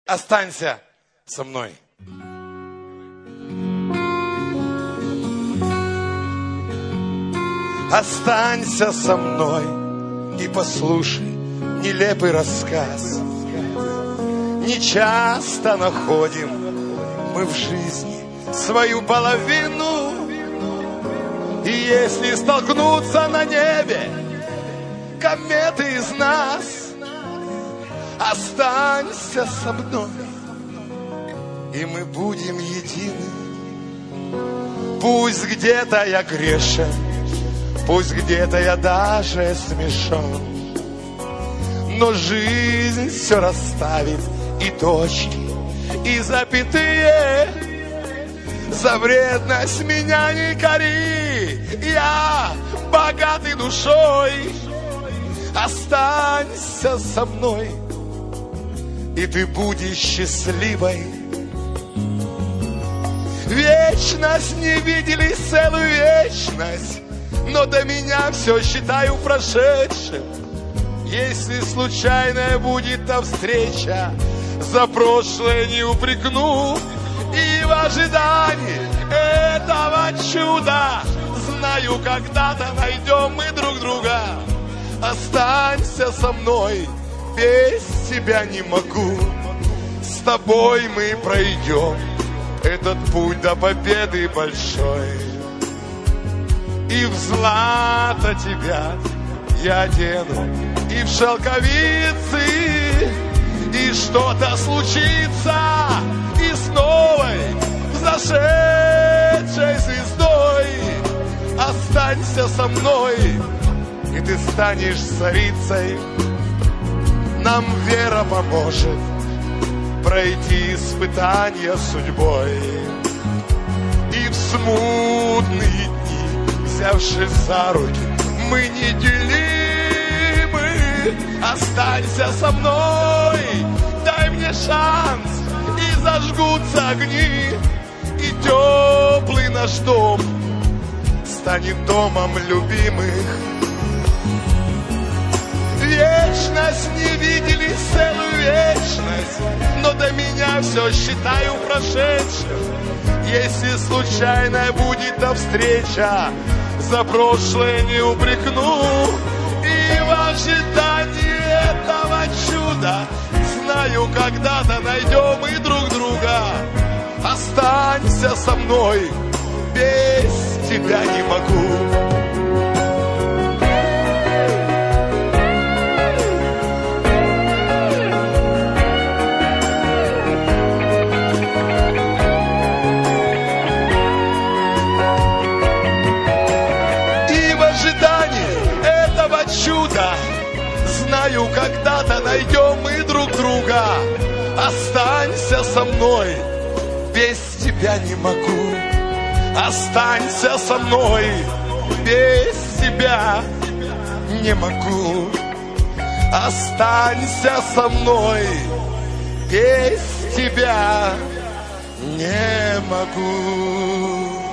Останься со мной. Останься со мной и послушай нелепый рассказ. Не часто находим мы в жизни свою половину. И если столкнутся на небе кометы из нас, останься со мной, и мы будем едины. Пусть где-то я грешен, пусть где-то я даже смешон, но жизнь все расставит и точки, и запятые. За вредность меня не кори, я богатый душой. Останься со мной, и ты будешь счастливой. Вечность не видели целую вечность, но до меня все считаю прошедшим. Если случайная будет та встреча, за прошлое не упрекну. И в ожидании этого чуда знаю, когда-то найдем мы друг друга. Останься со мной, без тебя не могу. С тобой мы пройдем этот путь до победы большой. И в злато тебя я одену, и в шелковицы, и что-то случится и с новой взошедшей звездой. Останься со мной, и ты станешь царицей. Нам вера поможет пройти испытания судьбой. И в смутные дни, взявшись за руки, мы неделимы. Останься со мной, дай мне шанс, и зажгутся огни, и теплый наш дом станет домом любимых. Вечность не видели целую вечность, но до меня все считаю прошедшим. Если случайная будет та встреча, за прошлое не упрекну. И в ожидании этого чуда знаю, когда-то найдем и друг друга. Останься со мной, без тебя не могу. Чудо, знаю, когда-то найдем мы друг друга. Останься со мной, без тебя не могу. Останься со мной, без тебя не могу. Останься со мной, без тебя не могу.